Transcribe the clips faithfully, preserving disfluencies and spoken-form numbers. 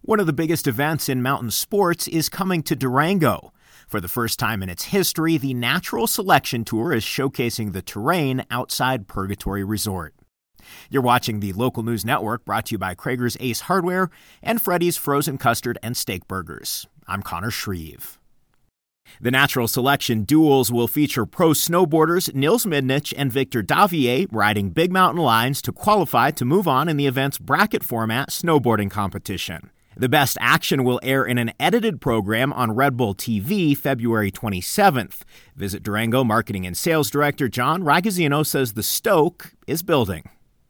One of the biggest events in mountain sports is coming to Durango. For the first time in its history, the Natural Selection Tour is showcasing the terrain outside Purgatory Resort. You're watching the Local News Network, brought to you by Krager's Ace Hardware and Freddy's Frozen Custard and Steak Burgers. I'm Connor Shreve. The Natural Selection Duels will feature pro snowboarders Nils Midnich and Victor Davier riding big mountain lines to qualify to move on in the event's bracket format snowboarding competition. The best action will air in an edited program on Red Bull T V February twenty-seventh. Visit Durango Marketing and Sales Director John Ragazzino says the Stoke is building.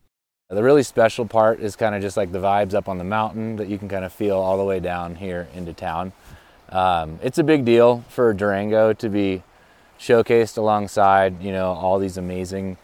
The really special part is kind of just like the vibes up on the mountain that you can kind of feel all the way down here into town. Um, it's a big deal for Durango to be showcased alongside, you know, all these amazing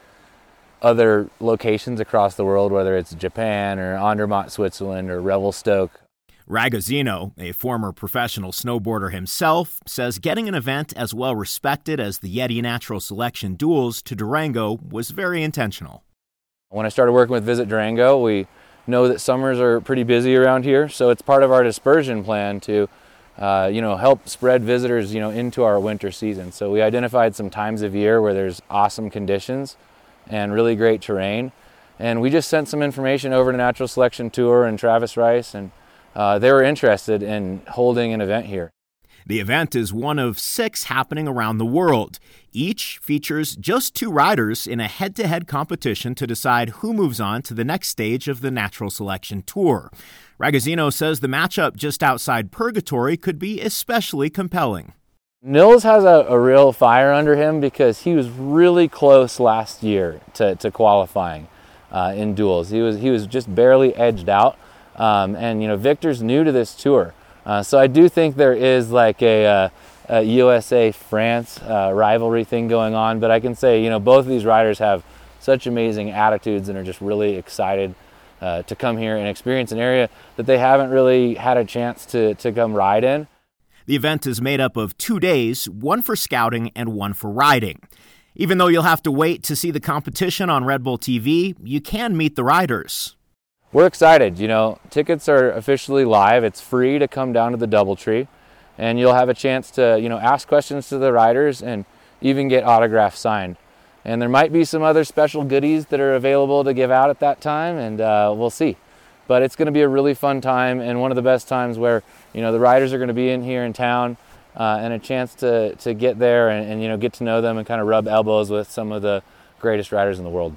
other locations across the world, whether it's Japan or Andermatt, Switzerland, or Revelstoke. Ragazzino, a former professional snowboarder himself, says getting an event as well respected as the Yeti Natural Selection Duels to Durango was very intentional. When I started working with Visit Durango, we know that summers are pretty busy around here, so it's part of our dispersion plan to uh, you know, help spread visitors, you know, into our winter season. So we identified some times of year where there's awesome conditions and really great terrain, and we just sent some information over to Natural Selection Tour and Travis Rice, and uh, they were interested in holding an event here. The event is one of six happening around the world. Each features just two riders in a head-to-head competition to decide who moves on to the next stage of the Natural Selection Tour. Ragazzino says the matchup just outside Purgatory could be especially compelling. Nils has a, a real fire under him because he was really close last year to, to qualifying uh, in duels. He was he was just barely edged out, um, and you know Victor's new to this tour. Uh, so I do think there is like a, uh, a U S A France uh, rivalry thing going on, but I can say, you know, both of these riders have such amazing attitudes and are just really excited uh, to come here and experience an area that they haven't really had a chance to, to come ride in. The event is made up of two days, one for scouting and one for riding. Even though you'll have to wait to see the competition on Red Bull T V, you can meet the riders. We're excited. You know, tickets are officially live. It's free to come down to the DoubleTree, and you'll have a chance to, you know, ask questions to the riders and even get autographs signed. And there might be some other special goodies that are available to give out at that time, and uh, we'll see. But it's going to be a really fun time, and one of the best times where, you know, the riders are going to be in here in town, uh, and a chance to to get there and, and you know get to know them and kind of rub elbows with some of the greatest riders in the world.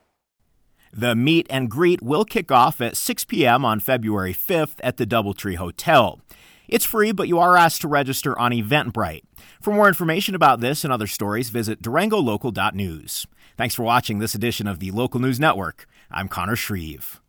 The meet and greet will kick off at six p.m. on February fifth at the DoubleTree Hotel. It's free, but you are asked to register on Eventbrite. For more information about this and other stories, visit durango local dot news. Thanks for watching this edition of the Local News Network. I'm Connor Shreve.